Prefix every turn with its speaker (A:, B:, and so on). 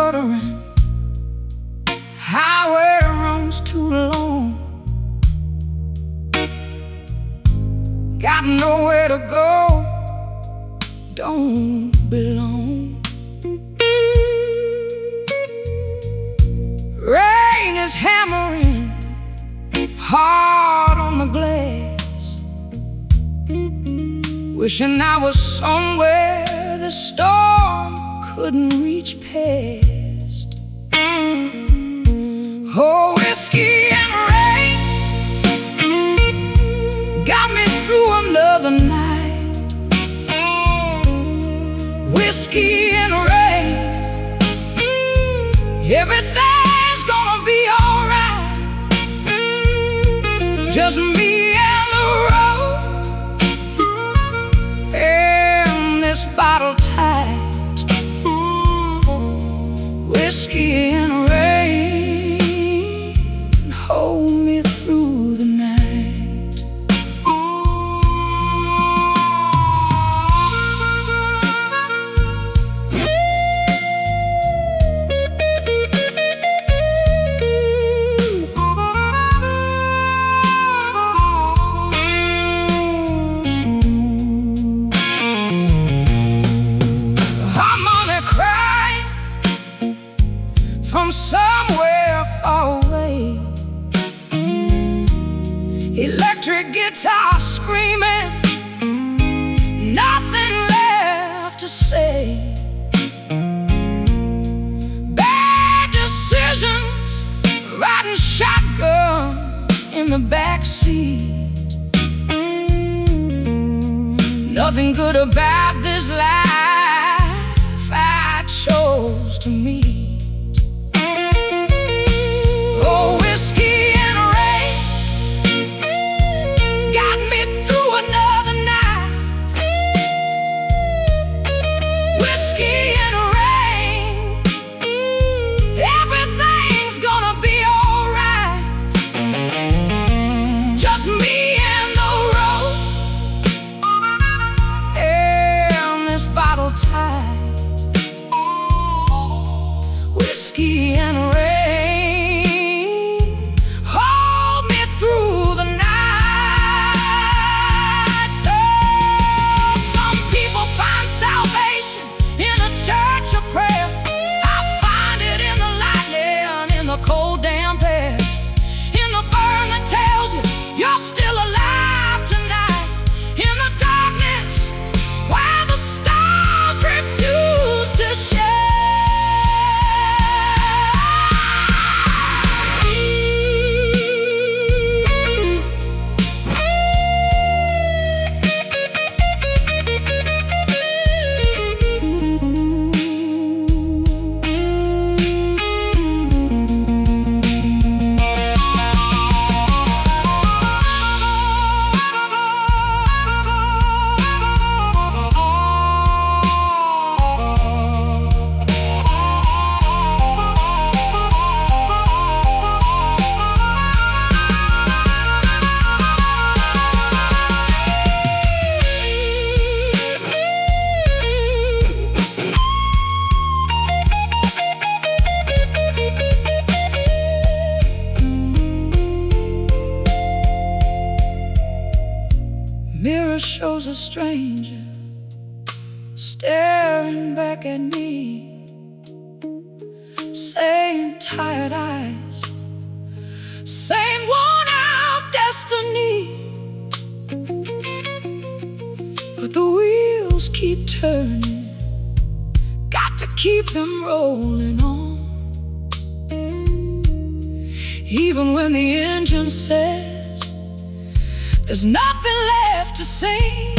A: sputtering, highway runs too long. Got nowhere to go, don't belong. Rain is hammering hard on the glass, wishing I was somewhere the storm couldn't reach past. Oh, whiskey and rain got me through another night. Whiskey and rain, everything's gonna be alright. Just me and the road, and this bottle tight. Whiskey and rain, hold me through the night. I'm only crying from somewhere far away. Electric guitar screaming, nothing left to say. Bad decisions, riding shotgun in the backseat. Nothing good about this life I chose to meet. Oh, whiskey and rain got me through another night. Whiskey and rain, everything's gonna be alright. Just me and the road, and this bottle tight. Whiskey and rain, hold me through the night. So some people find salvation in a church of prayer. I find it in the light, yeah, and in the cold damp air, in the burn that tells you you're still alive tonight, in the darkness where the stars refuse to shine. Mirror shows a stranger staring back at me, same tired eyes, same worn-out destiny. But the wheels keep turning, got to keep them rolling on. Even when the engine says there's nothing left to sing,